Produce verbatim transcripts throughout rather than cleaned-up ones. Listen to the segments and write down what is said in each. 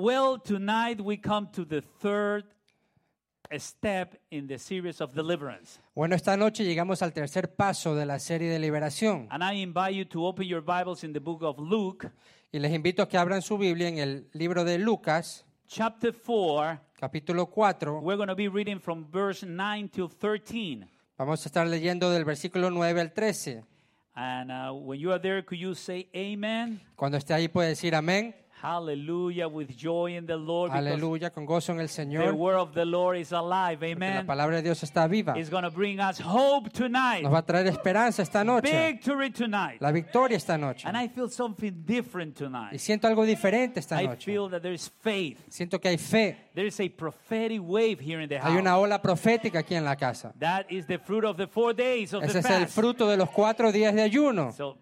Well, tonight we come to the third step in the series of deliverance. Bueno, esta noche llegamos al tercer paso de la serie de liberación. And I invite you to open your Bibles in the book of Luke, Y les invito a que abran su Biblia en el libro de Lucas, chapter four. capítulo cuatro. We're going to be reading from verse nine till thirteen. Vamos a estar leyendo del versículo nueve al trece. And uh, when you are there, could you say amen? Cuando esté ahí puede decir amén. Hallelujah, with joy in the Lord. because Aleluya, con gozo en el The Señor. word of the Lord is alive. Porque la Amen. palabra de Dios está viva. It's going to bring us hope tonight. Nos va a traer esperanza esta noche. Victory tonight. La victoria esta noche. And I feel something different Y tonight. siento algo diferente esta I noche. feel that there is faith. Siento que hay fe. There is a prophetic wave here in the Hay una house. ola profética aquí en la casa. That is the fruit of the four days of Ese the es el fast. fruto de los cuatro días de ayuno. So,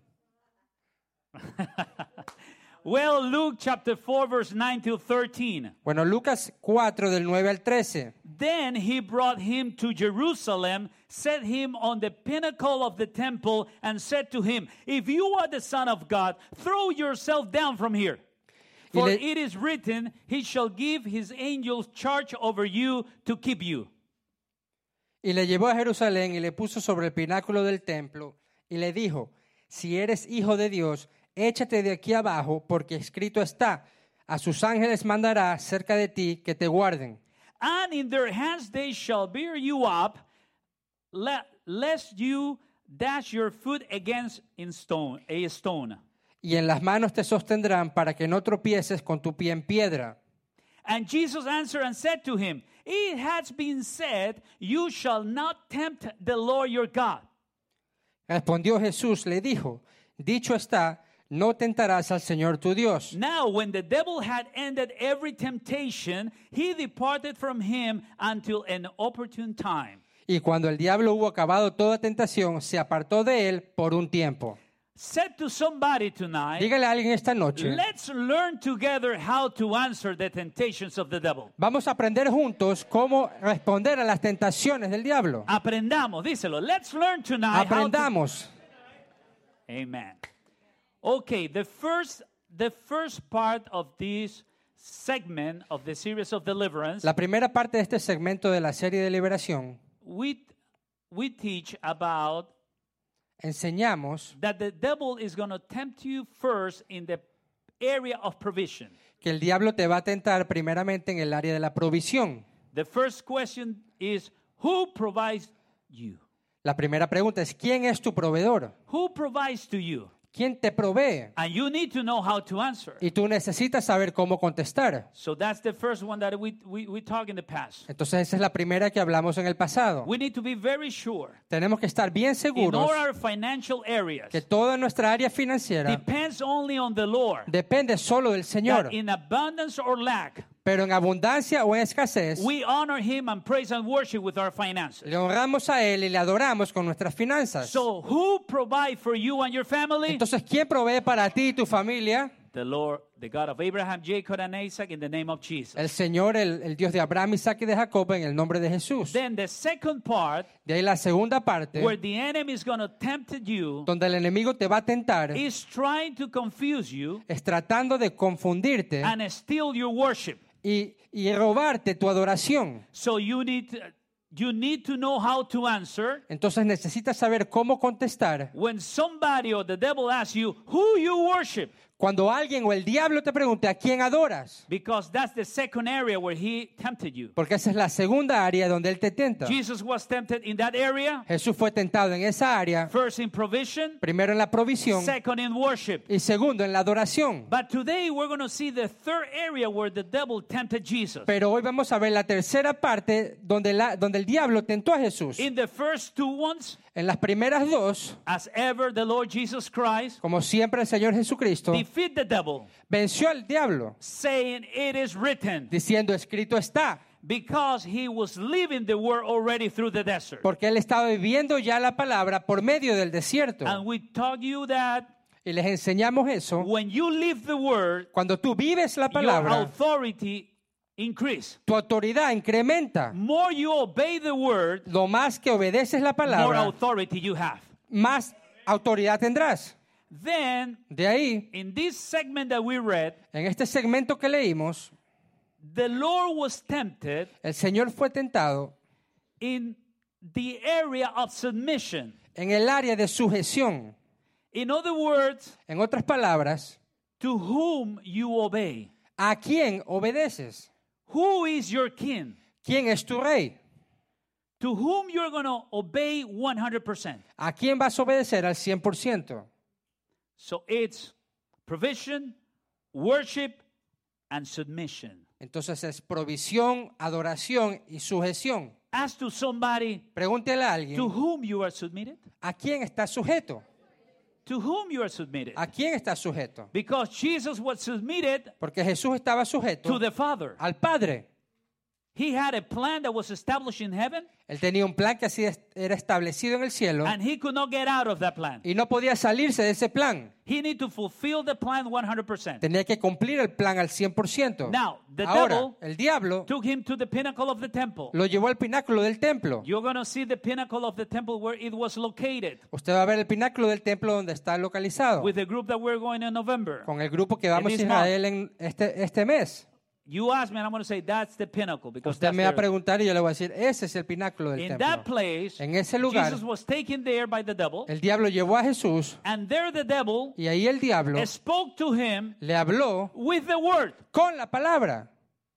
well, Luke chapter four, verse nine till thirteen. Bueno, Lucas cuatro del nueve al trece. Then he brought him to Jerusalem, set him on the pinnacle of the temple, and said to him, If you are the Son of God, throw yourself down from here. For le- it is written, He shall give His angels charge over you to keep you. Y le llevó a Jerusalén y le puso sobre el pináculo del templo y le dijo, si eres hijo de Dios, échate de aquí abajo, porque escrito está, a sus ángeles mandará cerca de ti que te guarden. And in their hands they shall bear you up, le- lest you dash your foot against in stone, a stone. Y en las manos te sostendrán para que no tropieces con tu pie en piedra. And Jesus answered and said to him, It has been said, You shall not tempt the Lord your God. Respondió Jesús, le dijo, dicho está, no tentarás al Señor tu Dios. Now, when the devil had ended every temptation, he departed from him until an opportune time. Y cuando el diablo hubo acabado toda tentación, se apartó de él por un tiempo. Said to somebody tonight, Dígale a alguien esta noche, let's learn together how to answer the temptations of the devil. vamos a aprender juntos cómo responder a las tentaciones del diablo. Aprendamos, díselo. Let's learn tonight how to... Aprendamos. Amen. Okay, the first, the first part of this segment of the series of deliverance, La primera parte de este segmento de la serie de liberación, we, we teach about enseñamos that the devil is going to tempt you first in the area of provision. que el diablo te va a tentar primeramente en el área de la provisión. The first question is, who provides you? La primera pregunta es, ¿quién es tu proveedor? Who provides to you? ¿Quién te provee? And you need to know how to answer. Y tú necesitas saber cómo contestar. So that's the first one that we, we, we talked in the past. Entonces esa es la primera que hablamos en el pasado. We need to be very sure Tenemos que estar bien in seguros all our financial areas que toda nuestra área financiera depends only on the Lord. depende solo del Señor. That in abundance or lack, Pero en abundancia o en escasez, we honor Him and praise and worship with our finances. le honramos a Él y le adoramos con nuestras finanzas. So who provide for you and your family? Entonces, ¿quién provee para ti y tu familia? The Lord, the God of Abraham, Jacob, and Isaac, in the name of Jesus. El Señor, el, el Dios de Abraham, Isaac y de Jacob, en el nombre de Jesús. Then the second part, De ahí la segunda parte, where the enemy is going to tempt you, donde el enemigo te va a tentar, is trying to confuse you es tratando de confundirte and steal your worship. y, y robarte tu adoración. So you need to, you need to know how to answer Entonces necesitas saber cómo contestar when somebody or the devil asks you who you worship, cuando alguien o el diablo te pregunte a quién adoras, because that's the second area where he tempted you. porque esa es la segunda área donde él te tenta. Jesus was tempted in that area, Jesús fue tentado en esa área, first in provision, primero en la provisión second in worship. y segundo en la adoración. But today we're going to see the third area where the devil tempted Jesus. Pero hoy vamos a ver la tercera parte donde, la, donde el diablo tentó a Jesús. In the first two ones, En las primeras dos, as ever, the Lord Jesus Christ como siempre el Señor Jesucristo defeat the devil, venció al diablo, saying, "It is written," diciendo escrito está, because he was living the word already through the desert. porque él estaba viviendo ya la palabra por medio del desierto. And we taught you that Y les enseñamos eso. when you live the word, Cuando tú vives la your palabra, authority increase. tu autoridad incrementa. More you obey the word, Lo más que obedeces la more palabra, authority you have. más autoridad tendrás. Then, De ahí, in this segment that we read, en este segmento que leímos, the Lord was tempted el Señor fue tentado in the area of submission. en el área de sujeción. In other words, En otras palabras, to whom you obey. ¿a quién obedeces? Who is your king? ¿Quién es tu rey? To whom you're going to obey one hundred percent. ¿A quién vas a obedecer al cien por ciento? So it's provision, worship, and submission. Entonces es provisión, adoración y sujeción. Ask to somebody Pregúntele a to alguien, whom you are submitted. ¿a quién está sujeto? To whom you are submitted. ¿A quién está sujeto? Because Jesus was submitted Porque Jesús estaba sujeto to the Father. al Padre. He had a plan that was established in heaven, Él tenía un plan que así es- era establecido en el cielo and he could not get out of that plan. y no podía salirse de ese plan. He needed to fulfill the plan one hundred percent. Tenía que cumplir el plan al cien por ciento. Now, the Ahora, devil el diablo took him to the pinnacle of the temple. lo llevó al pináculo del templo. You're going to see the pinnacle of the temple where it was located Usted va a ver el pináculo del templo donde está localizado, with the group that we're going in November. con el grupo que vamos a this Israel en este, este mes. You ask me, and I'm going to say that's the pinnacle because Usted that's me va a their- preguntar y yo le voy a decir, ese es el pináculo del in that templo. place, En ese lugar, Jesus was taken there by the devil, el diablo llevó a Jesús and there the devil y ahí el diablo spoke to him le habló with the word. con la palabra.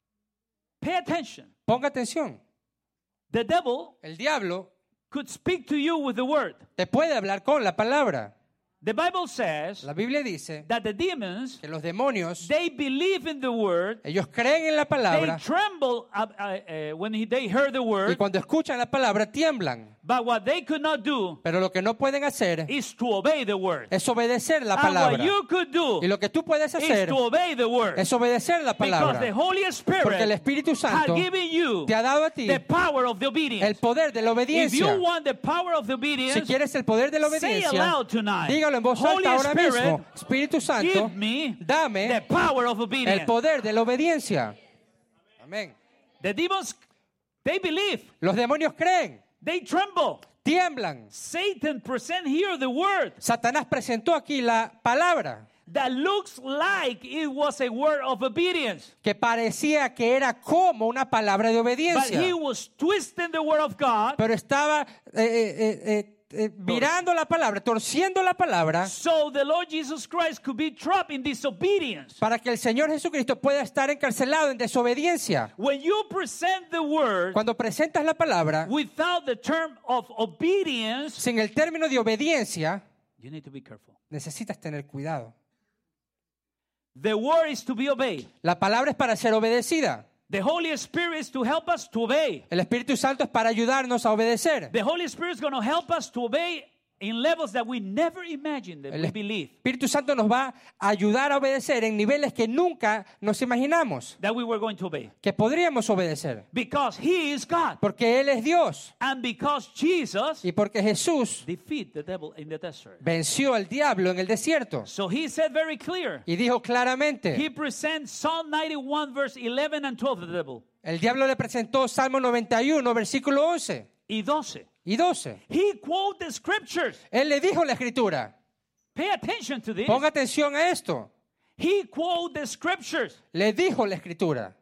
Pay attention. Ponga atención. The devil El diablo could speak to you with the word. te puede hablar con la palabra. The Bible says La Biblia dice that the demons, que los demonios, they believe in the word, ellos creen en la they palabra tremble uh, uh, uh, when he- they heard the y word, cuando escuchan la palabra tiemblan. but what they could not do Pero lo que no pueden hacer is to obey the word. es obedecer la And what palabra. you could do Y lo que tú puedes is hacer to obey the word. es obedecer la Because palabra. the Holy Porque el Spirit Espíritu has Santo given you te ha dado a ti the power of the el obedience. poder de la If obediencia. you want the power of the Si obedience, quieres el poder de la say obediencia, aloud tonight, dígalo en voz Holy alta ahora Spirit, mismo. Espíritu Santo, give me the dame power of el obedience. poder de la obediencia. Amén. The demons, they believe, Los demonios creen, they tremble. tiemblan. Satan present here the word Satanás presentó aquí la palabra that looks like it was a word of obedience, que parecía que era como una palabra de but obediencia, he was twisting the word of God pero estaba eh, eh, eh, eh, mirando la palabra, torciendo la palabra so the Lord Jesus Christ could be trapped in disobedience. para que el Señor Jesucristo pueda estar encarcelado en desobediencia. When you present the word Cuando presentas la palabra without the term of obedience, sin el término de obediencia, you need to be careful. necesitas tener cuidado. The word is to be obeyed. La palabra es para ser obedecida. The Holy Spirit is to help us to obey. El Espíritu Santo es para ayudarnos a obedecer. The Holy Spirit is going to help us to obey in levels that we never imagined that El we believe Espíritu Santo nos va a ayudar a obedecer en niveles que nunca nos imaginamos that we were going to obey. que podríamos obedecer. Because He is God. Porque Él es Dios And because Jesus y porque Jesús defeated the devil in the desert. venció al diablo en el desierto. So He said very clear. Y dijo claramente, He presents Psalm ninety-one verse eleven and twelve to the devil. el diablo le presentó Salmo noventa y uno, versículo once Y doce. y doce. He quoted the scriptures. Él le dijo la escritura. Pay attention to this. Ponga atención a esto. He quoted the scriptures. Le dijo la escritura.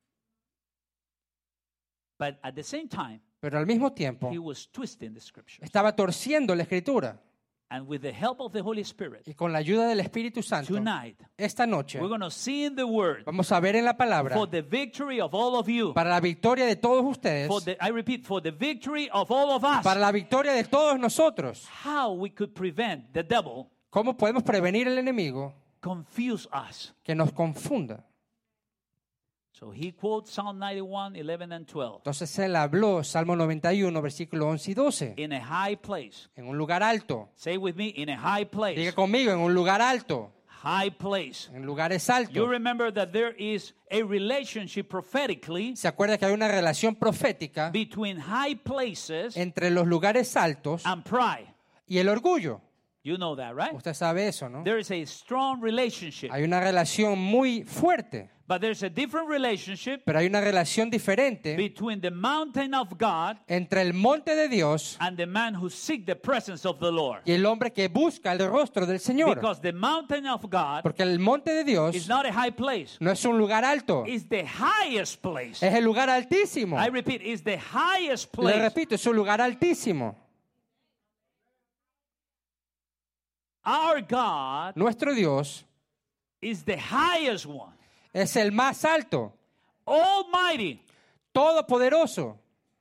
But at the same time, Pero al mismo tiempo he was twisting the scriptures. estaba torciendo la escritura. And with the help of the Holy Spirit, Y con la ayuda del Espíritu Santo, tonight, esta noche we're going to see in the Word vamos a ver en la palabra for the victory of all of you. para la victoria de todos ustedes, For the, I repeat, for the victory of all of us. para la victoria de todos nosotros. How we could prevent the devil ¿Cómo podemos prevenir el enemigo confuse us. que nos confunda? So he quotes Psalm ninety-one, eleven and twelve. Entonces él habló Salmo noventa y uno, versículo once y doce, In a high place. en un lugar alto. Say with me, in a high place. Diga conmigo, en un lugar alto, High place. en lugares You altos. remember that there is a relationship prophetically Se acuerda que hay una relación profética between high places entre los lugares altos and pride. y el orgullo. You know that, right? Usted sabe eso, ¿no? There is a strong relationship. Hay una relación muy fuerte, But there's a different relationship pero hay una relación diferente between the mountain of God entre el monte de Dios and the man who seeks the presence of the Lord. y el hombre que busca el rostro del Señor. Because the mountain of God Porque el monte de is Dios not a high place. no es un lugar alto, It's the highest place. es el lugar altísimo. I repeat, it's the highest Le place. repito, es un lugar altísimo. Our God Nuestro Dios is the highest one. es el más alto, Almighty. todopoderoso,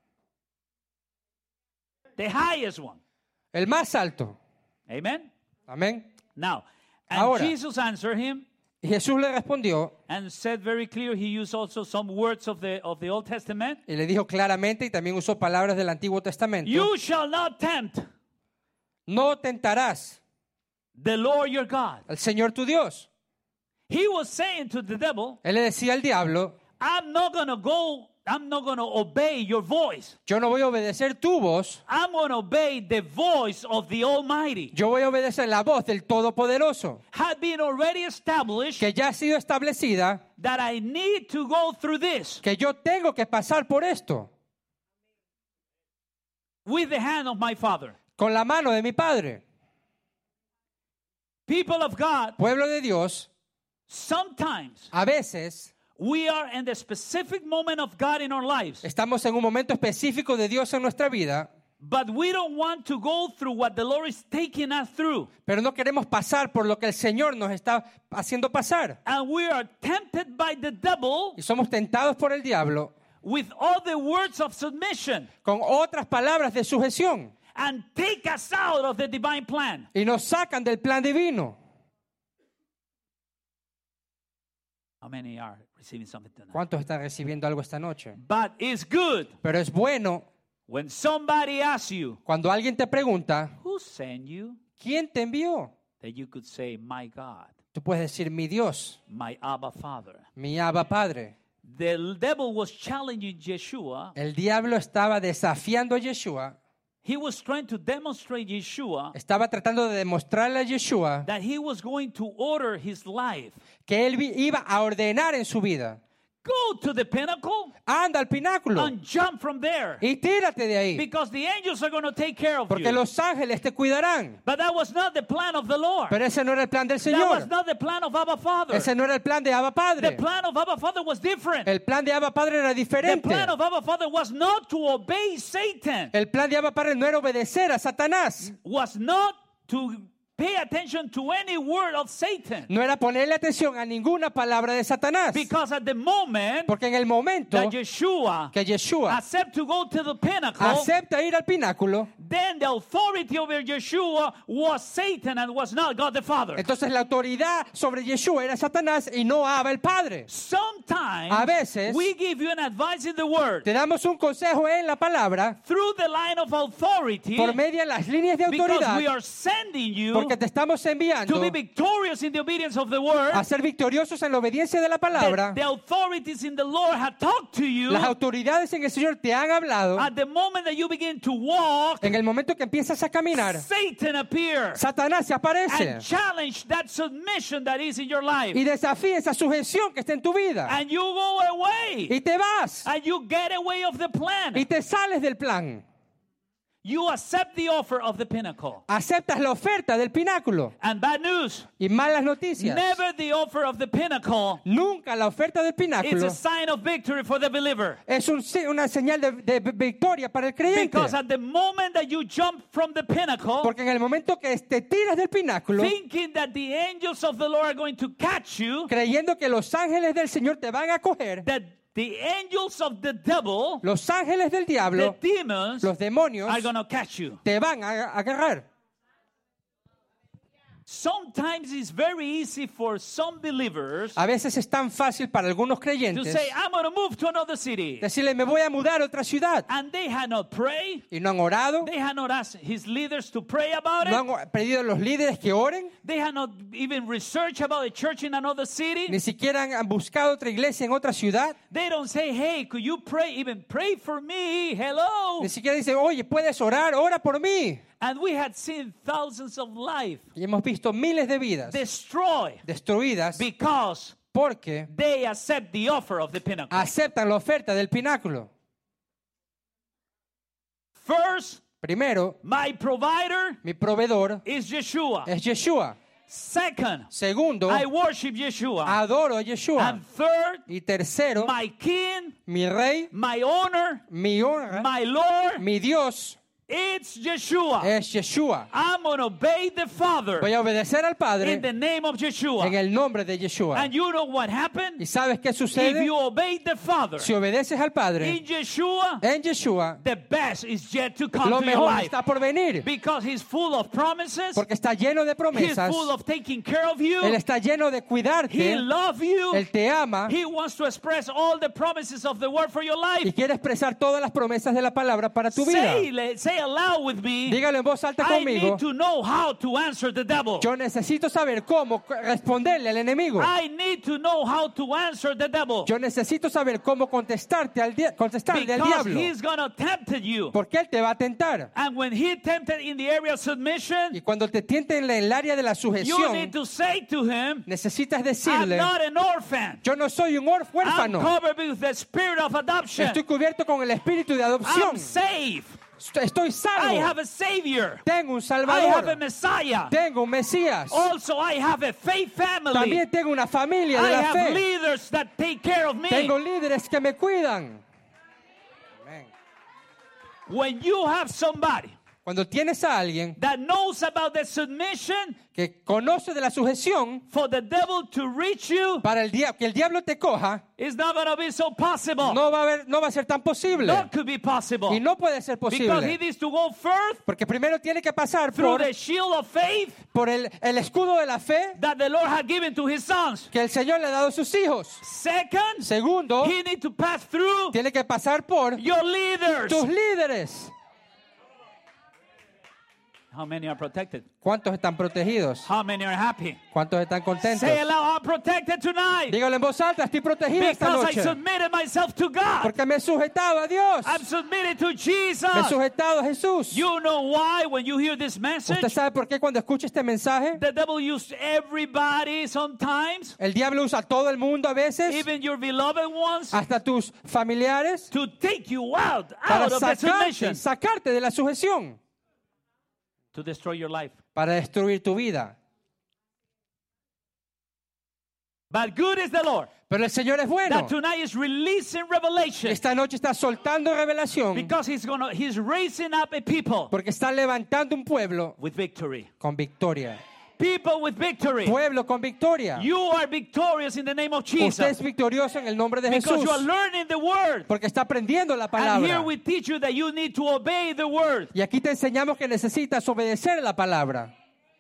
The highest one. el más alto. Amen? Amén. Now, and Ahora. Jesus answered him Y Jesús le respondió and said very clear, he used also some words of the, of the Old Testament. y le dijo claramente, y también usó palabras del Antiguo Testamento: You shall not tempt no tentarás the Lord your God. al Señor tu Dios. He was saying to the devil, Él le decía al diablo: I'm not going to go, I'm not going to obey your voice. yo no voy a obedecer tu voz, I'm going to obey the voice of the Almighty. yo voy a obedecer la voz del Todopoderoso, Had been already established que ya ha sido establecida, that I need to go through this que yo tengo que pasar por esto, with the hand of my Father. con la mano de mi Padre. People of God, Pueblo de Dios, sometimes a veces we are in the specific moment of God in our lives, estamos en un momento específico de Dios en nuestra vida, but we don't want to go through what the Lord is taking us through. pero no queremos pasar por lo que el Señor nos está haciendo pasar. And we are tempted by the devil Y somos tentados por el diablo with all the words of submission con otras palabras de sujeción and take us out of the divine plan. y nos sacan del plan divino. How many are receiving something tonight? ¿Cuántos están recibiendo algo esta noche? But it's good Pero es bueno when somebody asks you, cuando alguien te pregunta, who sent you? ¿quién te envió? That you could say, my God, Tú puedes decir: mi Dios, my Abba Father. mi Abba Padre. The devil was challenging Yeshua. El diablo estaba desafiando a Yeshua, He was trying to demonstrate Yeshua estaba tratando de demostrarle a Yeshua that he was going to order his life. que él vi- iba a ordenar en su vida. Go to the pinnacle Anda al pináculo and jump from there. y tírate de ahí, Because the angels are going to take care of porque you. los ángeles te cuidarán. But that was not the plan of the Lord. Pero ese no era el plan del That was Señor. not the plan of Abba Father. Ese no era el plan de Abba The Padre. plan of Abba Father was different. El plan de Abba Padre era The diferente. plan of Abba Father was not to obey Satan. El plan de Abba Padre no era obedecer a Satanás. Was not to pay attention to any word of Satan. No era ponerle atención a ninguna palabra de Satanás. Because at the moment Porque en el momento that Yeshua que Yeshua accept to go to the pinnacle, acepta ir al pináculo, then the authority over Yeshua was Satan and was not God the Father. entonces la autoridad sobre Yeshua era Satanás y no Abba el Padre. Sometimes A veces we give you an advice in the word te damos un consejo en la palabra through the line of authority por medio de las líneas de because autoridad, we are sending you porque te estamos enviando to be victorious in the obedience of the word. a ser victoriosos en la obediencia de la The, palabra. the authorities in the Lord have talked to you Las autoridades en el Señor te han hablado. at the moment that you begin to walk. En el momento que empiezas a caminar, Satan appears Satanás se aparece and challenge that submission that is in your life. y desafía esa sujeción que está en tu vida. And you go away. Y te vas And you get away of the plan. y te sales del plan. You accept the offer of the pinnacle. Aceptas la oferta del pináculo. And bad news, Y malas noticias. never the offer of the pinnacle Nunca la oferta del is pináculo a sign of victory for the believer. es un, una señal de, de victoria para el creyente. Because at the moment that you jump from the pinnacle, Porque en el momento que te tiras del pináculo, thinking that the angels of the Lord are going to catch you, creyendo que los ángeles del Señor te van a coger, that the angels of the devil, los ángeles del the diablo, demons, los demonios, are going to catch you. te van a agarrar. Sometimes it's very easy for some believers A veces es tan fácil para algunos to creyentes say, I'm going to move to another city. decirle: me voy a mudar a otra ciudad. And they had not prayed. Y no han orado, They had not asked his leaders to pray about it. no han pedido a los líderes que oren, They had not even researched about a church in another city. ni siquiera han- han buscado otra iglesia en otra ciudad, They don't say, hey, could you pray, even pray for me? Hello. ni siquiera dicen: oye, puedes orar, ora por mí. And we had seen thousands of lives Y hemos visto miles de vidas destroyed destruidas because porque they accept the offer of the pinnacle. aceptan la oferta del pináculo. First, Primero, my provider mi proveedor is Yeshua. es Yeshua. Second, Segundo, I worship Yeshua. adoro a Yeshua. And third, Y tercero, my king, mi rey, my honor, mi honra, my Lord, mi Dios it's Yeshua. es Yeshua. I'm going to obey the Father Voy a obedecer al in Padre the name of en Yeshua. el nombre de Yeshua. And you know what happened? ¿Y sabes qué If sucede? you obey the Father Si obedeces al Padre in Yeshua, en Yeshua, the best is yet to come lo to your mejor life. está por venir. Because He's full of promises. Porque está lleno de He's promesas. full of taking care of you. Él está lleno de He cuidarte. loves you. Él te ama He wants to express all the promises of the word for your y life. quiere expresar todas las promesas de la palabra para tu vida. Say, le- say aloud with me. Dígalo en voz alta I conmigo. need to know how to answer the devil. Yo necesito saber cómo responderle al enemigo. I need to know how to answer the devil. Yo necesito saber cómo contestarte al dia- contestarle al Because diablo. he's going to tempt you. Porque él te va a tentar. And when he tempted in the area of submission, Y cuando te tiente en el área de la you need sujeción, to say to him, necesitas I'm decirle, not an orphan. yo no soy un órf- I'm huérfano. covered with the spirit of adoption. Estoy cubierto con el espíritu de adopción. I'm saved. Estoy I salvo. have a Savior. Tengo un I have a Salvador. Messiah. Tengo un Mesías. Also, I have a faith family. También tengo una familia de I la have fe. leaders that take care of me. Tengo líderes que me cuidan. When you have somebody Cuando tienes a alguien that knows about the submission, que conoce de la sujeción, for the devil to reach you, para el dia- que el diablo te coja, it's not going to be so possible. no va a haber, no va a ser tan posible. Not could be possible. Y no puede ser Because he posible. needs to go first Porque primero tiene que pasar through por, the shield of faith por el, el escudo de la fe that the Lord had given to his sons. que el Señor le ha dado a sus hijos. Second, Segundo, he needs to pass through tiene que pasar por your leaders. tus líderes. How many are protected? ¿Cuántos están protegidos? How many are happy? ¿Cuántos están contentos? Say aloud, I'm protected tonight. Dígalo en voz alta, estoy protegido esta Because I noche. submitted myself to God. Porque me he sujetado a Dios. I'm submitted to Me he Jesus. sujetado a Jesús. You know why when you hear this ¿Usted message, sabe por qué cuando escucha este mensaje? the devil uses everybody sometimes, El diablo usa a todo el mundo a veces, even your beloved ones, hasta tus familiares, to take you out, para out of the sacarte, submission, sacarte de la sujeción, to destroy your life. para destruir tu vida. But good is the Lord, Pero el Señor es bueno. that tonight is releasing revelation, Esta noche está soltando revelación because he's gonna he's raising up a people porque está levantando un pueblo with victory. con victoria. People with victory. Pueblo con victoria. You are victorious in the name of Usted es Jesus, victorioso en el nombre de because Jesús you are learning the word. porque está aprendiendo la And here palabra. we teach you that you need to obey the word. Y aquí te enseñamos que necesitas obedecer la palabra.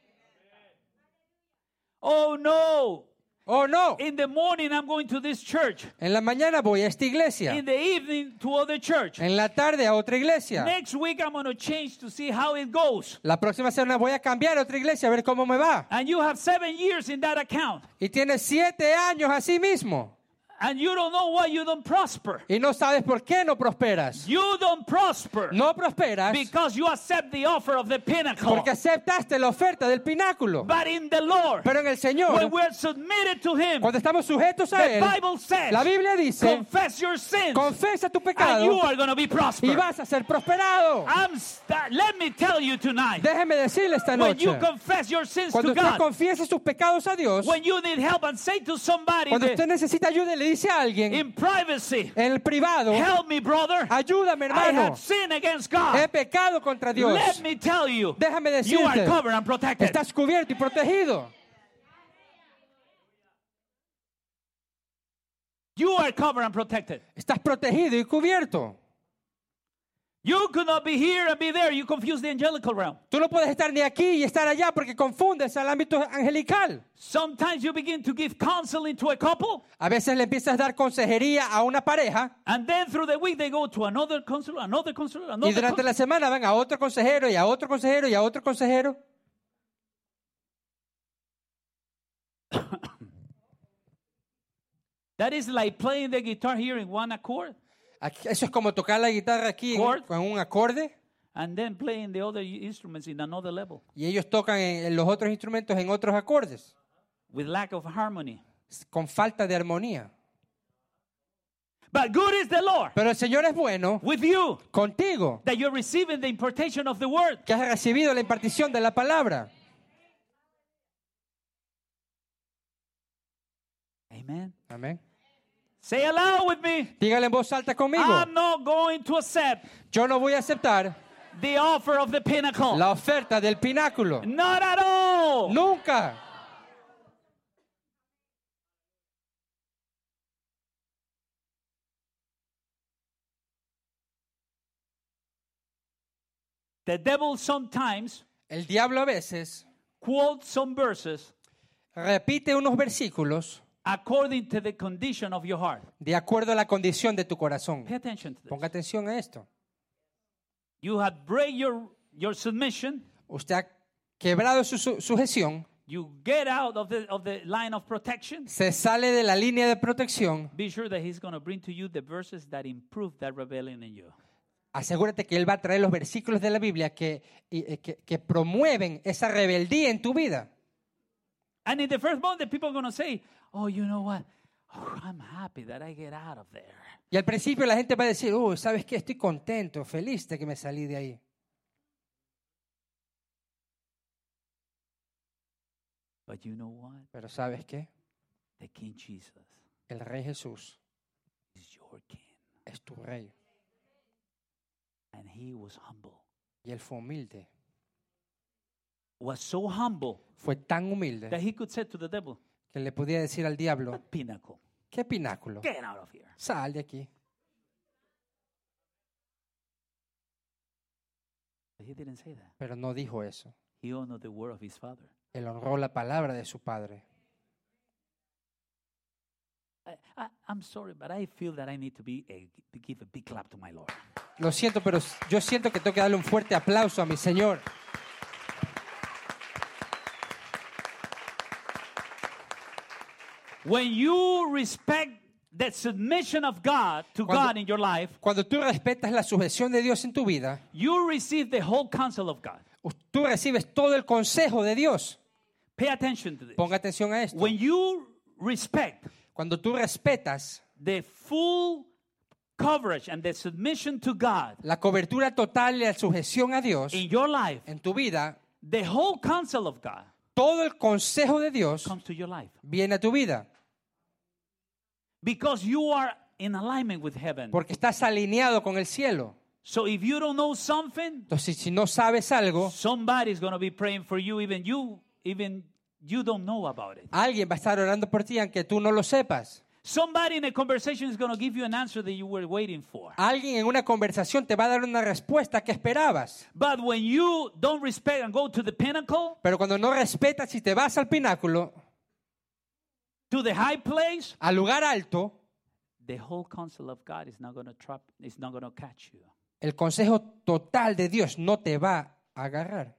Oh no! Oh no, In the morning I'm going to this church. en la mañana voy a esta iglesia. In the evening to other church. En la tarde a otra iglesia. Next week I'm going to change to see how it goes. La próxima semana voy a cambiar a otra iglesia a ver cómo me va. And you have seven years in that account. Y tienes siete años así mismo. And you don't know why you don't prosper. Y no sabes por qué no prosperas. You don't prosper No prosperas because you accept the offer of the pinnacle. porque aceptaste la oferta del pináculo. But in the Lord, Pero en el when Señor, we're submitted to Him, cuando estamos sujetos a the Él, Bible says, la Biblia dice, confess your sins confesa tu and you pecado are going to be y prospered. vas a ser prosperado. I'm st- let me tell you tonight, Déjeme decirle esta when you noche, confess your sins cuando to usted God, confiese sus pecados a Dios, when you need help and say to somebody cuando that- usted necesita ayuda y le dice a alguien in privacy, en el privado, help me, brother. ayúdame I hermano, have sinned against he God. pecado contra Dios. Let me tell you, Déjame you are decirte, covered and protected. estás cubierto y protegido. You are covered and protected. Estás protegido y cubierto. You could not be here and be there. You confuse the angelical realm. Tú no puedes estar ni aquí y estar allá porque confundes al ámbito angelical. Sometimes you begin to give counseling to a couple, A veces le empiezas a dar consejería a una pareja and then through the week they go to another counselor, another counselor, another y durante la semana van a otro consejero y a otro consejero y a otro consejero. That is like playing the guitar here in one accord, Aquí- Eso es como tocar la guitarra aquí en, Chord. con un acorde and then playing the other instruments in another level Y ellos tocan en, en los otros instrumentos en otros acordes, with lack of harmony. con falta de armonía. But good is the Lord Pero el Señor es bueno with you, contigo, that you're receiving the impartation of the word. que has recibido la impartición de la palabra. Amen. Amén. Say aloud with me. Dígale en voz alta conmigo. I'm not going to accept Yo no voy a aceptar the offer of the pinnacle. la oferta del pináculo. Not at all. Nunca. The devil sometimes El diablo a veces quotes some verses repite unos versículos according to the condition of your heart. de acuerdo a la condición de tu corazón. Pay attention to this. Ponga atención a esto. You have break your, your submission. Usted ha quebrado su, su sujeción, You get out of the, of the line of protection. se sale de la línea de protección. Be sure that he's going to bring to you the verses that improve that rebellion in you. Asegúrate que Él va a traer los versículos de la Biblia que, y, eh, que, que promueven esa rebeldía en tu vida. And in the first moment, the people are going to say, oh, you know what? Oh, I'm happy that I get out of there. Y al principio la gente va a decir, oh, ¿sabes qué? Estoy contento, feliz de que me salí de ahí. But you know what? Pero ¿sabes qué? The King Jesus El Rey Jesús is your King. es tu Rey. And he was humble. Y Él fue humilde. Was so humble Fue tan humilde that he could say to the devil, que le podía decir al diablo, "What pinnacle? ¿qué pináculo? Get out of here." Sal de aquí. But he didn't say that. Pero no dijo eso. He honored the word of his father. Él honró la palabra de su padre. I, I, I'm sorry, but I feel that I need to be a, to give a big clap to my Lord. Lo siento, pero yo siento que tengo que darle un fuerte aplauso a mi Señor. When you respect the submission of God to Cuando- God in your life, Cuando tú respetas la sujeción de Dios en tu vida, you receive the whole counsel of God. tú recibes todo el consejo de Dios. Pay attention to this. Ponga atención a esto. When you respect Cuando tú respetas the full coverage and the submission to God la cobertura total y la sujeción a Dios in your life, en tu vida, the whole counsel of God todo el consejo de Dios comes to your life. viene a tu vida. Because you are in alignment with heaven. Porque estás alineado con el cielo. So if you don't know something, Entonces, si no sabes algo, somebody's going to be praying for you, even you, even you don't know about it. alguien va a estar orando por ti aunque tú no lo sepas. Somebody in a conversation is going to give you an answer that you were waiting for. Alguien en una conversación te va a dar una respuesta que esperabas. But when you don't respect and go to the pinnacle, Pero cuando no respetas y te vas al pináculo, to the high place, al lugar alto, the whole counsel of God is not going to trap, is not going to catch you. el consejo total de Dios no te va a agarrar.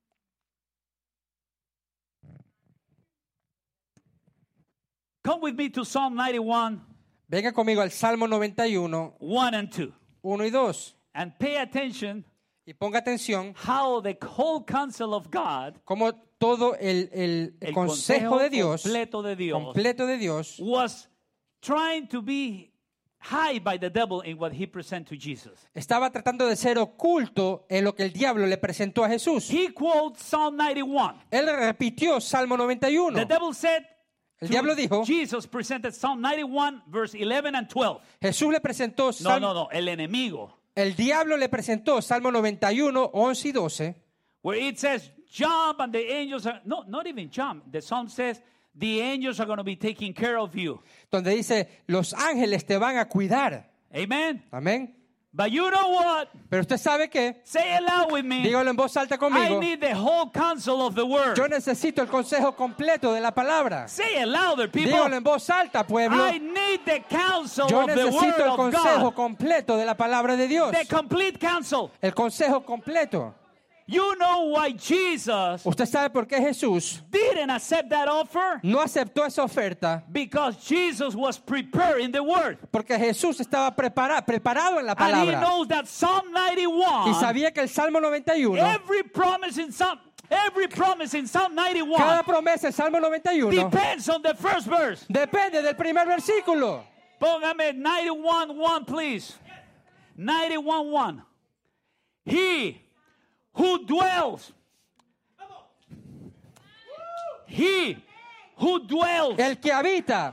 Come with me to Psalm ninety-one, Venga conmigo al Salmo noventa y uno, one and two, uno y dos. and pay attention Y ponga atención how the whole counsel of God, cómo todo el, el- el el consejo de Dios, completo de Dios, completo de Dios, was trying to be hide by the devil in what he presented to Jesus. estaba tratando de ser oculto en lo que el diablo le presentó a Jesús. He quotes Psalm ninety-one. Él repitió Salmo noventa y uno. The devil said, El to diablo dijo, Jesus presented Psalm ninety-one, verse eleven and twelve. Jesús le presentó No, Salmo, no, no, el enemigo. el diablo le presentó Salmo noventa y uno, once y doce, Where it says, jump and the angels are, no, not even jump. The psalm says, the angels are going to be taking care of you. donde dice, los ángeles te van a cuidar. Amen. Amén. But you know what? Pero usted sabe que, Say it loud with me. dígalo en voz alta I conmigo, need the whole counsel of the word. yo necesito el consejo completo de la palabra. Say it louder, people. Dígalo en voz alta, pueblo. I need the counsel Yo of the word necesito el of consejo God. completo de la palabra de Dios. The complete counsel. El consejo completo. You know why Jesus ¿Usted sabe por qué Jesús didn't accept that offer? no aceptó esa oferta? Because Jesus was prepared in the word. Porque Jesús estaba prepara- preparado en la And he palabra. knows that Psalm Y ninety-one, sabía que el Salmo noventa y uno, every promise in Psalm, every promise in Psalm cada ninety-one promesa en Salmo noventa y uno, depends on the first verse. depende del primer versículo. Póngame ninety-one one, please. ninety-one one. He who dwells, he who dwells. El que habita,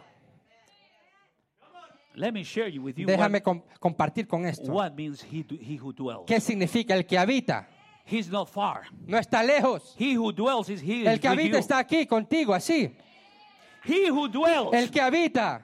Let me share you with you déjame what, com- compartir con esto. what means he, he who dwells. ¿Qué significa el que habita? He's not far. No está lejos. He who dwells is he El que with habita you. está aquí contigo, así. He who dwells El que habita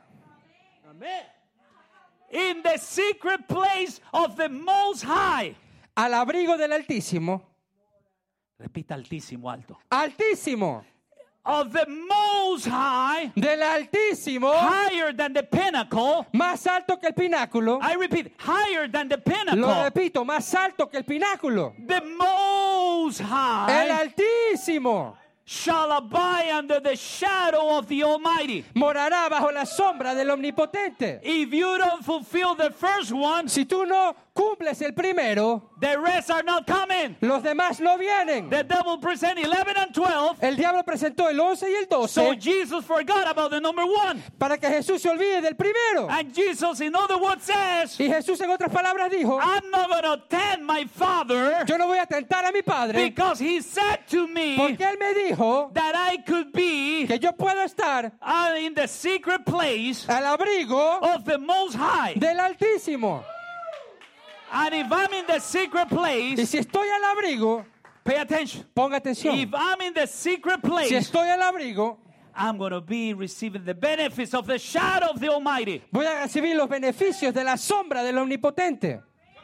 in the secret place of the Most High. al abrigo del Altísimo. Repita altísimo, alto. Altísimo. Of the Most High, Del Altísimo. higher than the pinnacle. Más alto que el pináculo. I repeat, higher than the Lo pinnacle. repito, más alto que el pináculo. The Most El High Altísimo shall abide under the shadow of the Almighty. morará bajo la sombra del Omnipotente. If you don't fulfill the first one, Si tú no cumples el primero, the rest are not coming. los demás no vienen. The devil present eleven and twelve. El diablo presentó el once y el So doce Jesus forgot about the number one. para que Jesús se olvide del primero. And Jesus, in other words, says, Y Jesús en otras palabras dijo, I'm not going to tempt my Father yo no voy a tentar a mi Padre because he said to me porque Él me dijo that I could be que yo puedo estar uh, in the secret place al abrigo of the Most High. del Altísimo. And if I'm in the secret Y place, si estoy al abrigo, pay attention. ponga atención. If I'm in the secret Si place, estoy al abrigo, I'm going to be receiving the benefits of the shadow of the Almighty. voy a recibir los beneficios de la sombra del Omnipotente.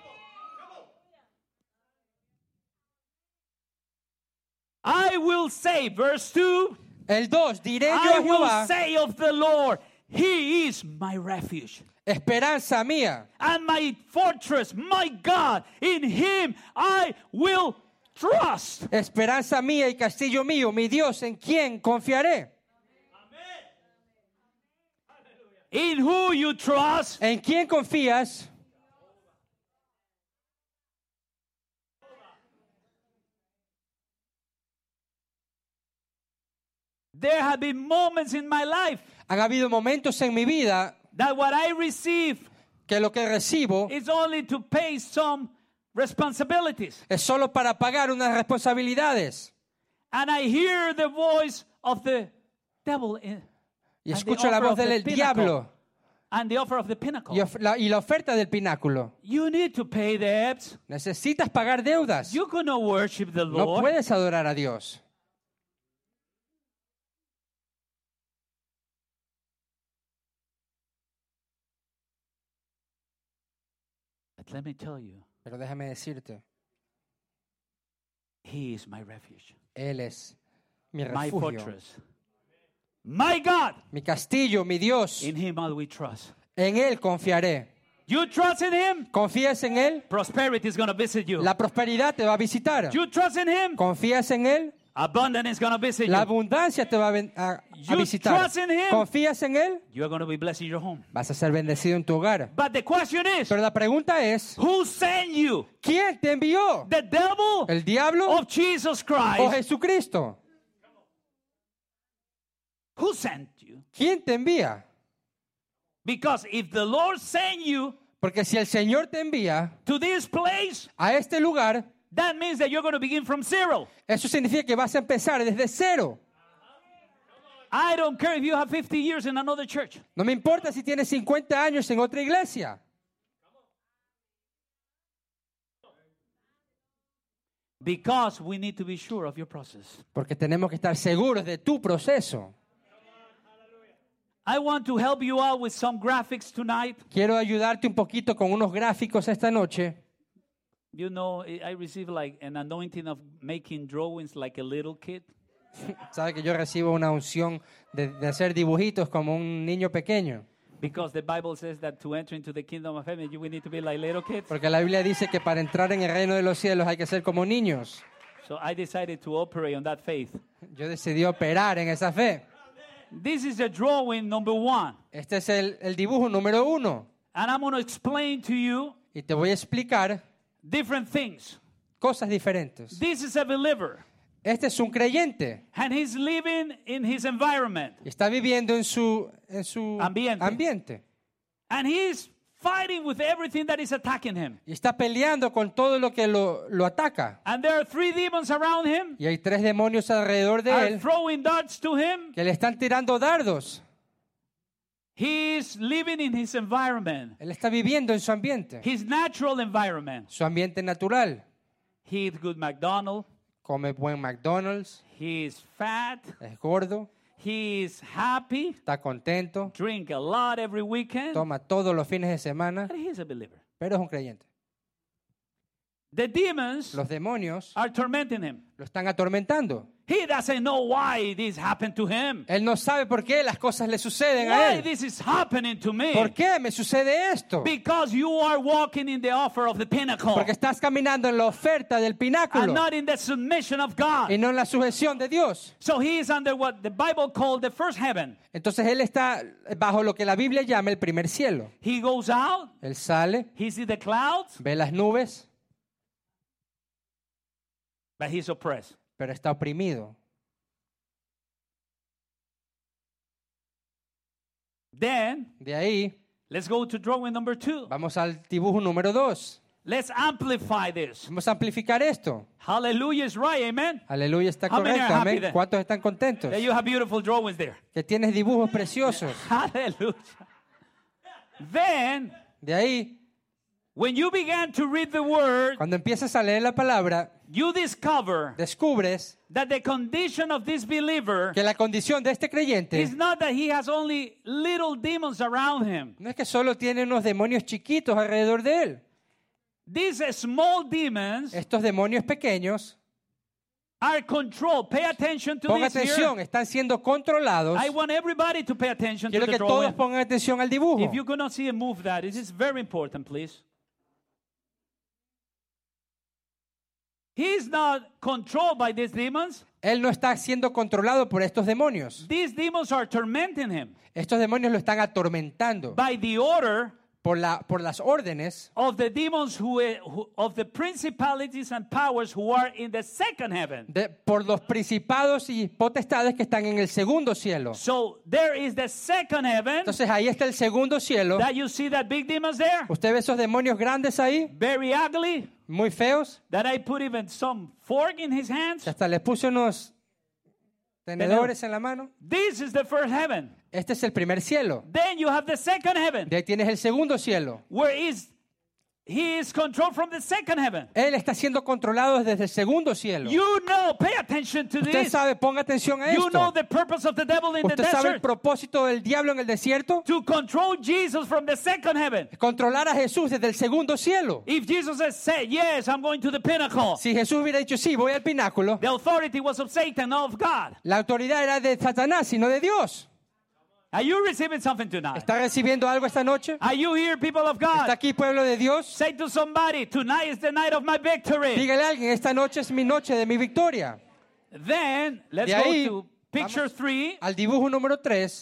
I will say, verse two, El dos, diré yo I a will Jehová, say of the Lord, He is my refuge esperanza mía and my fortress, my God. In Him I will trust. esperanza mía y castillo mío, mi Dios, en quien confiaré. In who you trust? ¿En quién confías? There have been moments in my life Han habido momentos en mi vida that what I receive que lo que recibo is only to pay some responsibilities. es solo para pagar unas responsabilidades. And I hear the voice of the devil in, Y and the escucho la offer voz of the del pinnacle. diablo And the offer of the pinnacle. y, of- la, y la oferta del pináculo. You need to pay debts. Necesitas pagar deudas. You cannot worship the No Lord. puedes adorar a Dios. But let me tell you, Pero déjame decirte, He is my refuge, Él es mi my refugio, fortress, my God. mi castillo, mi Dios. In Him will we trust. En Él confiaré. You trust in Him, ¿Confías en Él? prosperity is going to visit you. La prosperidad te va a visitar. You trust in Him, ¿Confías en Él? abundance is going to visit La you. abundancia te va a, ven- a- a You visitar. trust in Him. ¿Confías en Él? You are going to be blessed in your home. Vas a ser bendecido en tu hogar. But the question is, Pero la pregunta es, who sent you? ¿quién te envió? The devil ¿El diablo of Jesus o Christ? Jesucristo? Who sent you? ¿Quién te envía? Because if the Lord sent you Porque si el Señor te envía to this place, a este lugar, that means that you're going to begin from zero. eso significa que vas a empezar desde cero. I don't care if you have fifty years in another church. No me importa si tienes cincuenta años en otra iglesia. Because we need to be sure of your process. Porque tenemos que estar seguros de tu proceso. I want to help you out with some graphics tonight. Quiero ayudarte un poquito con unos gráficos esta noche. You know, I received like an anointing of making drawings like a little kid. Sabe que yo recibo una unción de, de hacer dibujitos como un niño pequeño. Because the Bible says that to enter into the kingdom of heaven, you we need to be like little kids. Porque la Biblia dice que para entrar en el reino de los cielos hay que ser como niños. So I decided to operate on that faith. Yo decidí operar en esa fe. This is the drawing number one. Este es el, el dibujo número uno. And I'm going to explain to you Y te voy a explicar different things. cosas diferentes. This is a believer. Este es un creyente. And he's living in his environment. Y está viviendo en su, en su Ambiente. ambiente. And he's fighting with everything that is attacking him. Y está peleando con todo lo que lo, lo ataca. And there are three demons around him. Y hay tres demonios alrededor de Are él throwing darts to him. que le están tirando dardos. He's living in his environment. Él está viviendo en su ambiente. His natural environment. Su ambiente natural. He eats good McDonald's. Come buen McDonald's. He's fat. Es gordo. He's happy. Está contento. Drink a lot every weekend. Toma todos los fines de semana. But he's a believer. Pero es un creyente. The demons Los demonios are tormenting him. lo están atormentando. He doesn't know why this happened to him. Él no sabe por qué las cosas le suceden a Why él. this is happening to me? ¿Por qué me sucede esto? Because you are walking in the offer of the pinnacle Porque estás caminando en la oferta del and pináculo not in the submission of God. y no en la sujeción de Dios. So he is under what the Bible called the first heaven. Entonces él está bajo lo que la Biblia llama el primer cielo. He goes out, Él sale, he sees the clouds, ve las nubes, but he's oppressed. pero está oprimido. Then, De ahí let's go to drawing number two. vamos al dibujo número dos. Let's amplify this. Vamos a amplificar esto. Hallelujah is right, amen? Aleluya, está How many are correcto. happy Amén. then? ¿Cuántos están contentos? That you have beautiful drawings there. Que tienes dibujos preciosos. Hallelujah. Then, De ahí, when you began to read the word, cuando empiezas a leer la palabra, you discover descubres that the condition of this believer que la condición de este creyente is not that he has only little demons around him. no es que solo tiene unos demonios chiquitos alrededor de él. These small demons Estos demonios pequeños, are controlled. Pay attention to ponga this here. atención, están siendo controlados. I want everybody to pay attention to Quiero the que todos drawing. pongan atención al dibujo. If you cannot see it, move that. It is very important, please. He's not controlled by these demons. Él no está siendo controlado por estos demonios. These demons are tormenting him Estos demonios lo están atormentando by the order por, la, por las órdenes of the demons who, who of the principalities and powers who are in the second heaven. de, por los principados y potestades que están en el segundo cielo. So there is the second heaven. Entonces ahí está el segundo cielo. That you see that big demons there, ¿Usted ve esos demonios grandes ahí? very ugly. Muy feos. That I put even some fork in his hands. Que hasta les puse unos tenedores en la mano. This is the first heaven. Este es el primer cielo. Then you have the second heaven, De ahí tienes el segundo cielo. where is he is controlled from the second heaven. Él está siendo controlado desde el segundo cielo. You know, pay attention to Usted this. sabe, ponga atención a You know esto. the purpose of the devil in the Usted sabe el desert? propósito del diablo en el desierto. To control Jesus from the second heaven. Controlar a Jesús desde el segundo cielo. If Jesus had said, yes, I'm going to the pinnacle, Si Jesús hubiera dicho, sí, voy al pináculo, the authority was of Satan, not of God. la autoridad era de Satanás y no de Dios. Are you receiving something tonight? ¿Está recibiendo algo esta noche? Are you here, people of ¿Está God? aquí, pueblo de Dios? Say to somebody, tonight is the night of my victory. Dígale a alguien, esta noche es mi noche de mi victoria. Then, let's De go ahí, to picture vamos three. al dibujo número tres.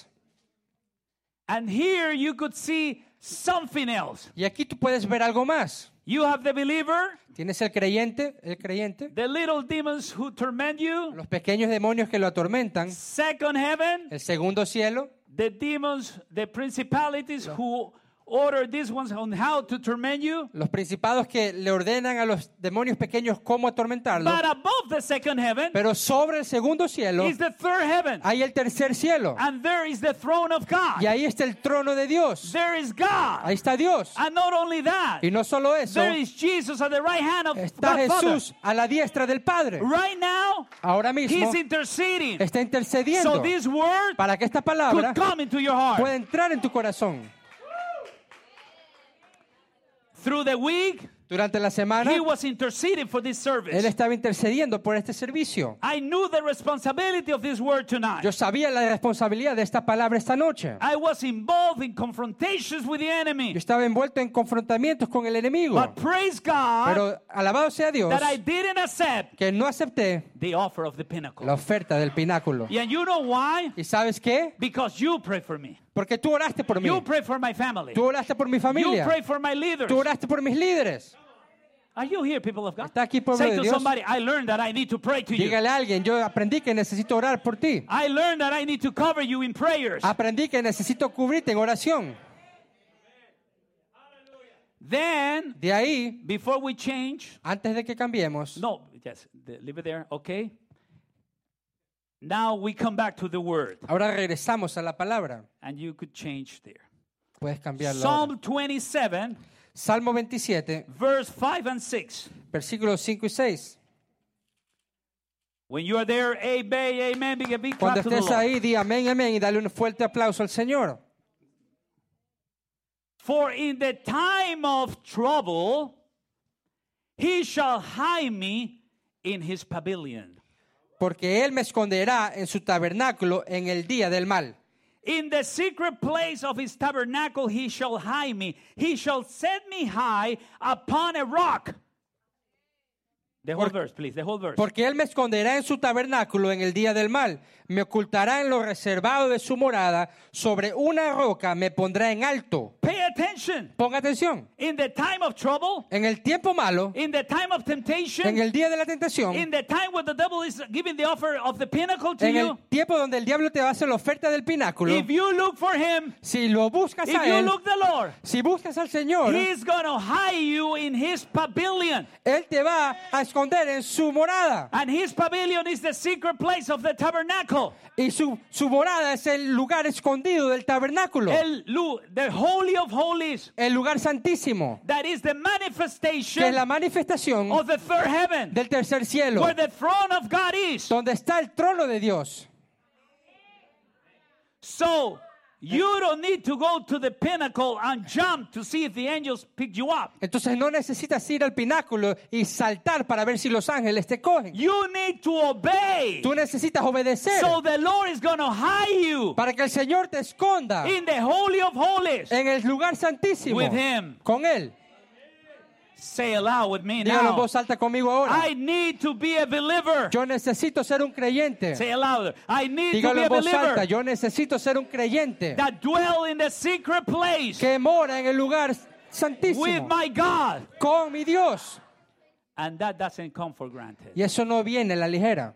And here you could see something else. Y aquí tú puedes ver algo más. You have the believer, Tienes el creyente, el creyente, the little demons who torment you, los pequeños demonios que lo atormentan, second heaven, el segundo cielo, the demons, the principalities who order these ones on how to torment you. los principados que le ordenan a los demonios pequeños cómo atormentarlo. But above the second heaven Pero sobre el segundo cielo is the third heaven. hay el tercer cielo. And there is the throne of God. Y ahí está el trono de Dios. There is God. Ahí está Dios. And not only that, Y no solo eso, there is Jesus at the right hand of está God Father. Jesús a la diestra del Padre. Right now, Ahora mismo He's interceding. está So intercediendo this word para que esta could palabra come into your heart. pueda entrar en tu corazón. Through the week, Durante la semana, he was interceding for this service. él estaba intercediendo por este servicio. I knew the responsibility of this word tonight. Yo sabía la responsabilidad de esta palabra esta noche. I was involved in confrontations with the Yo enemy. estaba envuelto en confrontamientos con el enemigo. But praise God Pero alabado sea Dios that I didn't accept que no acepté the offer of the pinnacle. la oferta del pináculo. And you know why? ¿Y sabes qué? Because you pray for me. Porque tú oraste por mí. You pray for my family. Tú oraste por mi You familia. pray for my leaders. Tú oraste por mis líderes. Are you here, people of God? ¿Está aquí, pueblo Say de to Dios? somebody, I learned that I need to pray to you. Dígale a alguien, yo aprendí que necesito orar por ti. I learned that I need to cover you in prayers. Aprendí que necesito cubrirte en oración. Then, De ahí, before we change, antes de que cambiemos, no, yes, the- leave it there, okay? Now we come back to the word, ahora regresamos a la palabra. and you could change there. Puedes cambiarlo. Psalm twenty-seven, Salmo veintisiete, verse five and six. versículos cinco y seis. When you are there, amen, amen, big, big Cuando clap to the estés Lord. ahí, di amén, amén y dale un fuerte aplauso al Señor. For in the time of trouble, he shall hide me in his pavilion. Porque Él me esconderá en su tabernáculo en el día del mal. In the secret place of his tabernacle he shall hide me. He shall set me high upon a rock. The whole verse, please, the whole verse. Porque Él me esconderá en su tabernáculo en el día del mal. Me ocultará en lo reservado de su morada. Sobre una roca me pondrá en alto. Pay attention. Ponga atención. In the time of trouble, En el tiempo malo, in the time of en temptation, el día de la tentación, in the time when the devil is giving the offer of the pinnacle to en you, el tiempo donde el diablo te va a hacer la oferta del pináculo, if you look for him, si lo buscas if a you Él, look the Lord, si buscas al Señor, he's going to hide you in his pavilion. Él te va a esconder en su morada. And his pavilion is the secret place of the tabernacle. Y su, su morada es el lugar escondido del tabernáculo. El, lu- the Holy of Holies. El lugar santísimo, That is the que es manifestation la manifestación of the third heaven, del tercer cielo, where the throne of God is. donde está el trono de Dios. So you don't need to go to the pinnacle and jump to see if the angels pick you up. Entonces no necesitas ir al pináculo y saltar para ver si los ángeles te cogen. You need to obey. Tú necesitas obedecer So the Lord is going to hide you para que el Señor te esconda in the Holy of Holies en el lugar santísimo with Him. con Él. Say aloud with me Dígalo en now. voz alta conmigo ahora. I need to be a believer. Yo necesito ser un creyente. Say it louder. I need to Dígalo be en a voz alta. believer Yo necesito ser un creyente that dwell in the secret place que mora en el lugar with santísimo my God. con mi Dios. And that doesn't come for granted. Y eso no viene a la ligera.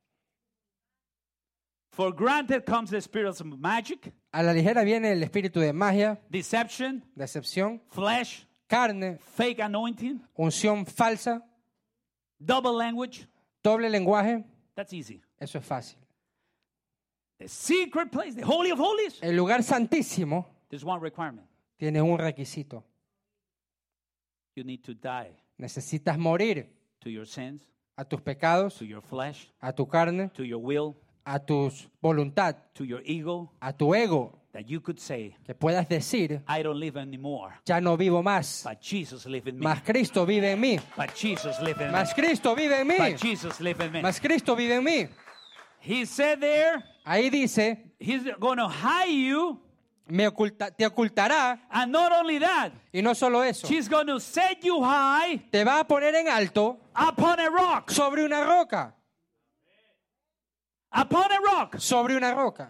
For granted comes the spirits of magic, A la ligera viene el espíritu de magia, deception, decepción, flesh, carne, fake anointing, unción falsa, double language. doble lenguaje. That's easy. Eso es fácil. The secret place, the Holy of Holies, El lugar santísimo there's one requirement. tiene un requisito. You need to die Necesitas morir to your sins, a tus pecados, to your flesh, a tu carne, to your will, a tu voluntad, to your ego, a tu ego, that you could say, que puedas decir, I don't live anymore, ya no vivo más, but Jesus lives in me. mas Cristo vive en mí, But Jesus lives in me. mas Cristo vive en mí, But Jesus lives in me. mas Cristo vive en mí. He said there, Ahí dice, He's going to hide you. me oculta, te ocultará, And not only that, y no solo eso, He's going to set you high te va a poner en alto upon a rock. sobre una roca, Upon a rock. sobre una roca.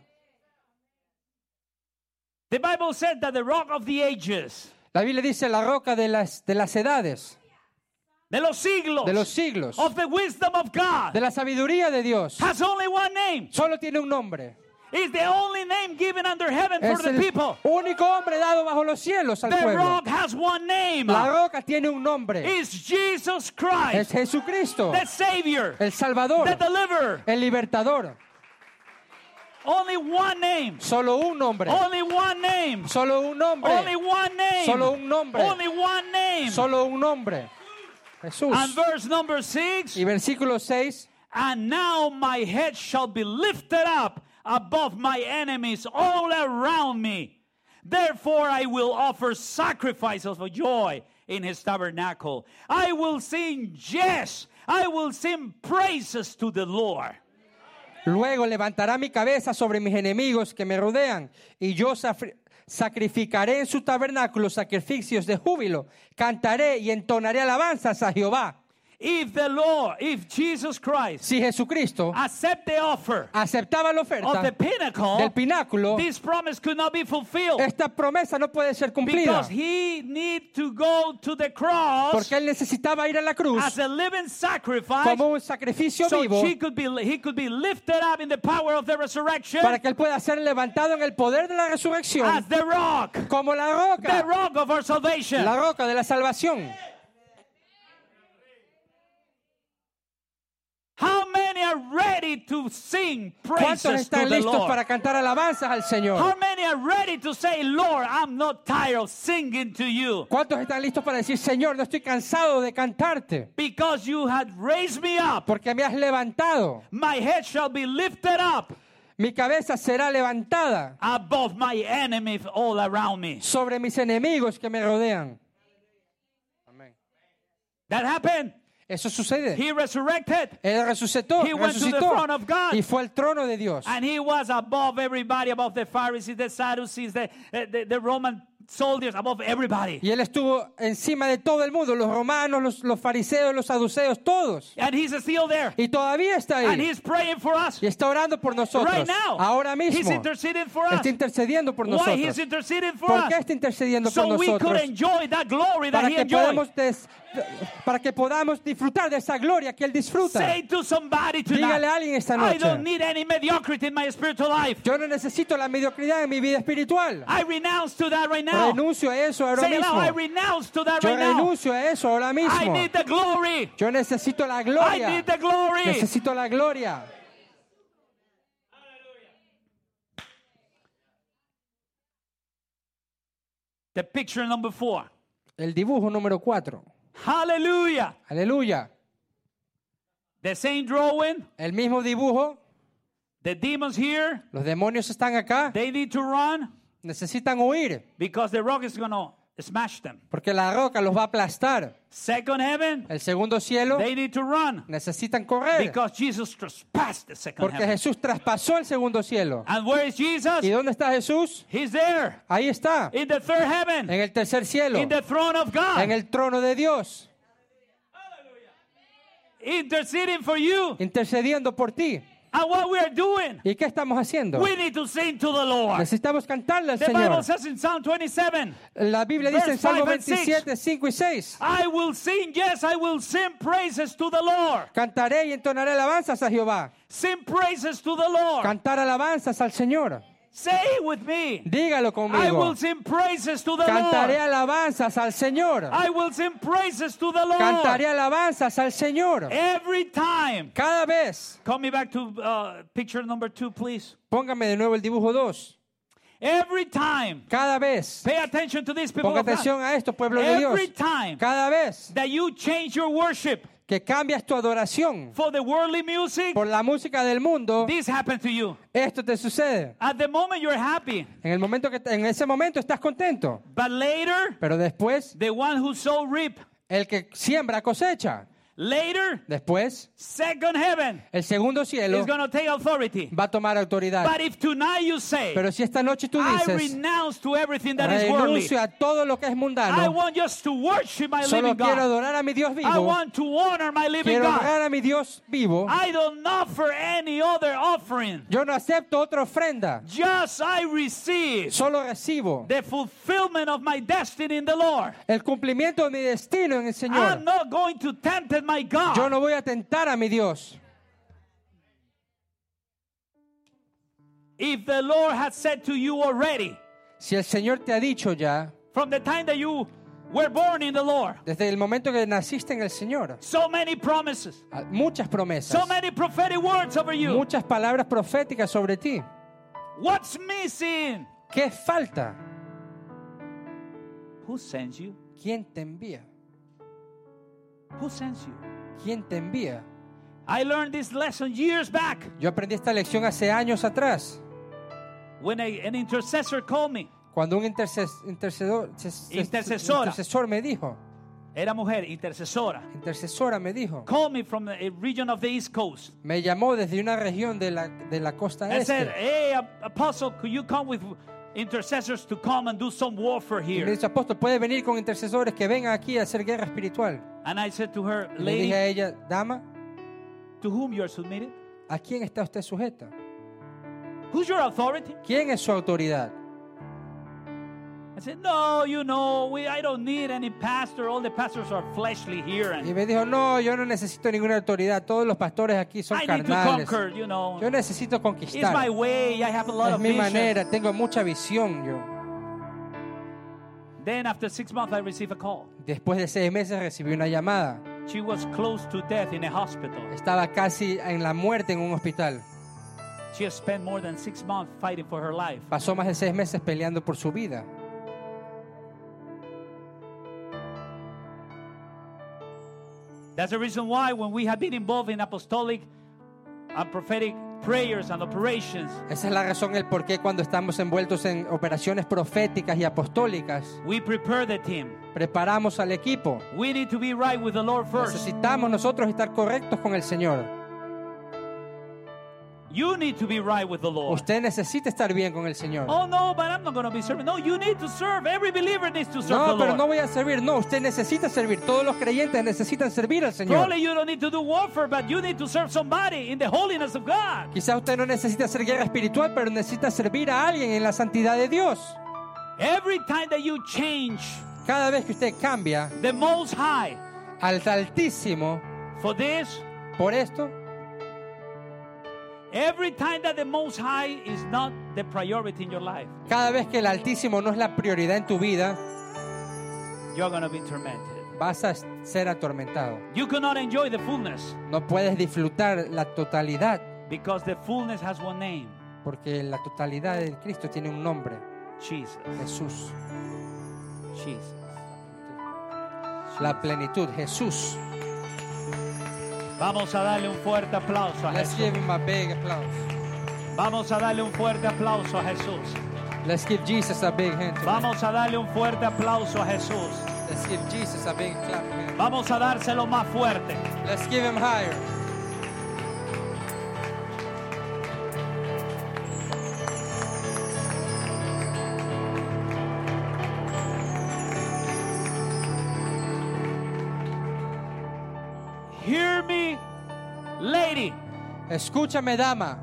The Bible said that the rock of the ages, La Biblia dice la roca de las, de las edades, de los siglos, de los siglos, of the wisdom of God, de la sabiduría de Dios, has only one name. solo tiene un nombre. It's the only name given under heaven for Es the el people. único hombre dado bajo los cielos al The pueblo. rock has one name. La roca tiene un nombre. It's Jesus Es Christ, Jesucristo, the Savior, el Salvador, the Deliverer. el Libertador. Only one name. Solo un nombre. Only one name. Solo un nombre. Only one name. Solo un nombre. Only one name. Solo un nombre. Jesús. And verse number six. Y versículo seis. And now my head shall be lifted up above my enemies all around me. Therefore I will offer sacrifices of joy in his tabernacle. I will sing, yes, I will sing praises to the Lord. Luego levantará mi cabeza sobre mis enemigos que me rodean, y yo safri- sacrificaré en su tabernáculo sacrificios de júbilo. Cantaré y entonaré alabanzas a Jehová. If the Lord, if Jesus Christ Si Jesucristo accept the offer aceptaba la of the oferta pinnacle, del pináculo, this promise could not be fulfilled esta promesa no puede ser cumplida, because he need to go to the cross porque él necesitaba ir a la cruz as a living sacrifice como un sacrificio so vivo he could be he could be lifted up in the power of the resurrection para que él pueda ser levantado en el poder de la resurrección as the rock, como la the roca, rock of our salvation. la roca de la salvación. How many are ready to sing ¿Cuántos praises to están the listos Lord? para cantar alabanzas al Señor? How many are ready to say, Lord, I'm not tired of singing to you ¿Cuántos están listos para decir, Señor, no estoy cansado de cantarte? because you had raised me up. Porque me has levantado. My head shall be lifted up Mi cabeza será levantada above my enemies all around me. sobre mis enemigos que me rodean. Amén. That happened. Eso sucede. He resurrected Él resucitó, He went to the resucitó throne of God. y fue al trono de Dios. and he was above everybody, above the Pharisees, the Sadducees, the, the, the Roman soldiers, above everybody. Y él estuvo encima de todo el mundo, los romanos, los, los fariseos, los saduceos, todos. And he's still there. Y todavía está And ahí. he's praying for us. Y está orando por nosotros. Right now. Ahora He's mismo. interceding for us. Está intercediendo por Why he's nosotros. interceding for ¿Por us? qué está intercediendo por So we could nosotros? enjoy that glory that Para he que, enjoyed. podamos des- para que podamos disfrutar de esa gloria que él disfruta. Say to somebody Dígale tonight, a alguien esta I noche. don't need any mediocrity in my spiritual life. Yo no necesito la mediocridad en mi vida espiritual. I renounce to that right now. Renuncio a eso ahora Say it loud, I mismo. renounce to that Yo right now. renuncio a eso ahora I mismo. need the glory. Yo necesito la I gloria. need the glory. Necesito la gloria. The picture number four. El dibujo número cuatro. Hallelujah. Aleluya. The same drawing. El mismo dibujo. The demons here, Los demonios están acá. they need to run Necesitan huir. because the rock is going to smash them. Porque la roca los va a aplastar. Second heaven, El segundo cielo. they need to run Necesitan correr. because Jesus trespassed the second Porque heaven. Jesús traspasó el segundo cielo. And where is Jesus? ¿Y dónde está Jesús? He's there Ahí está. in the third heaven, En el tercer cielo. in the throne of God, En el trono de Dios. interceding for you. Intercediendo por ti. And what we are doing, ¿Y qué estamos haciendo? we need to sing to the Lord. Necesitamos cantarle al The Bible Señor. says in Psalm twenty-seven, La Biblia dice en Verse Salmo five and six. veintisiete, cinco y seis. I will sing, yes, I will sing praises to the Lord. Cantaré y entonaré alabanzas a Jehová. Sing praises to the Lord. Cantar alabanzas al Señor. Say it with me. Dígalo I conmigo. will sing praises to the Cantaré Lord. alabanzas al Señor. I will sing praises to the Lord. Cantaré alabanzas al Señor. Every time. Cada vez. Call me back to uh, picture number two, please. Póngame de nuevo el dibujo dos. Every time. Cada vez. Pay attention to this, people Ponga of God. atención a esto, pueblo de Dios. Every time Cada vez that you change your worship que cambias tu adoración for the worldly music, por la música del mundo, this happens to you. esto te sucede. At the moment you're happy, En el momento que en ese momento estás contento, but later pero después the one who sow reap. el que siembra cosecha. Later, Después second heaven el segundo cielo is going to take authority. va a tomar autoridad. But if tonight you say, Pero si esta noche tú I dices, renounce to everything that is worldly, renuncio a todo lo que es I mundano, want just to worship my solo living quiero God. adorar a mi Dios I vivo, want to honor my living quiero God. honrar a mi Dios vivo, I don't offer any other offering. yo no acepto otra ofrenda, Just I receive solo recibo the fulfillment of my destiny in the Lord. el cumplimiento de mi destino en el I'm Señor. not going to tempt my God. Yo no voy a tentar a mi Dios. If the Lord had said to you already, Si el Señor te ha dicho ya, from the time that you were born in the Lord, desde el momento que naciste en el Señor, so many promises, muchas promesas, so many prophetic words over you. muchas palabras proféticas sobre ti. What's missing? ¿Qué falta? Who sends you? ¿Quién te envía? Who sends you? ¿Quién te envía? I learned this lesson years back Yo aprendí esta lección hace años atrás, when a, an intercessor called me. cuando un interces- intercedor, ses- Intercesora. intercesor me dijo, Era mujer, intercesora. intercesora, me dijo. Called me from the region of the East Coast. Me llamó desde una región de la, de la costa And said, este. hey, Apostle, could you come with intercessors to come and do some warfare Y me here? dice, apóstol, ¿puede venir con intercesores que vengan aquí a hacer guerra espiritual? And I said to her, Y le dije a lady, ella, dama, to whom you are submitted? ¿a quién está usted sujeta? Who's your authority? ¿Quién es su autoridad? I said, no, you know, we, I don't need any pastor. All the pastors are fleshly here. Y And me dijo, no, yo no necesito ninguna autoridad. Todos los pastores aquí son I need to carnales. conquer, you know. Yo necesito It's conquistar. my way. I have a lot Es of mi vision. manera, tengo mucha visión yo. Then after six months, I received a call. Después de seis meses recibí una llamada. She was close to death in a hospital. Estaba casi en la muerte en un hospital. She has spent more than six months fighting for her life. Pasó más de seis meses peleando por su vida. That's the reason why when we have been involved in apostolic and prophetic prayers and operations, Esa es la razón, el por qué cuando estamos envueltos en operaciones proféticas y apostólicas, we prepare the team. preparamos al equipo. We need to be right with the Lord first. Necesitamos nosotros estar correctos con el Señor. You need to be right with the Lord. Usted necesita estar bien con el Señor. Oh no, but I'm not going to be serving. No, you need to serve. Every believer needs to serve No, the pero Lord. no voy a servir. No, usted necesita servir. Todos los creyentes necesitan servir al Señor. Probably you don't need to do warfare, but you need to serve somebody in the holiness of God. Quizá usted no necesita hacer guerra espiritual, pero necesita servir a alguien en la santidad de Dios. Every time that you change Cada vez que usted cambia the Most High al Altísimo for this, por esto, every time that the Most High is not the priority in your life, cada vez que el Altísimo no es la prioridad en tu vida, you're going to be tormented. vas a ser atormentado. You cannot enjoy the fullness No puedes disfrutar la totalidad, because the fullness has one name, porque la totalidad de Cristo tiene un nombre, Jesus. Jesús. Jesus. La plenitud, Jesús. Vamos a darle un fuerte aplauso a Let's Jesús. give him a big applause. Vamos a darle un fuerte aplauso a Jesús. Let's give Jesus a big hand. tonight. Vamos a darle un fuerte aplauso a Jesús. Let's give Jesus a big clap hand. Vamos a dárselo más fuerte. Let's give him higher. Hear me, lady. Escúchame, dama.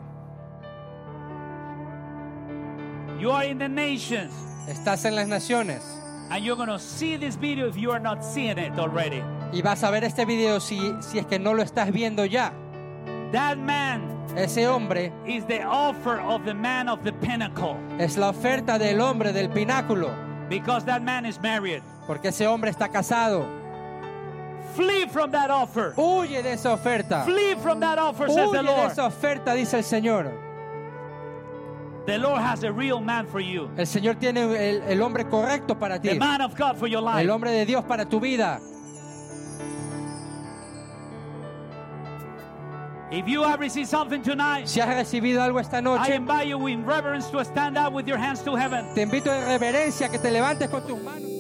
You are in the nations, Estás en las naciones and you're going to see this video if you are not seeing it already. y vas a ver este video si, si es que no lo estás viendo ya. That man Ese hombre is the offer of the man of the pinnacle, es la oferta del hombre del pináculo, because that man is married. porque ese hombre está casado. Flee from that offer. Huye de esa oferta. Flee from that offer, says Huye the de Lord. esa oferta, dice el Señor. The Lord has a real man for you. El Señor tiene el, el hombre correcto para ti. The man of God for your life. El hombre de Dios para tu vida. If you have received something tonight, Si has recibido algo esta I noche, invite you in reverence to stand up with your hands to heaven. te invito en reverencia a que te levantes con tus manos.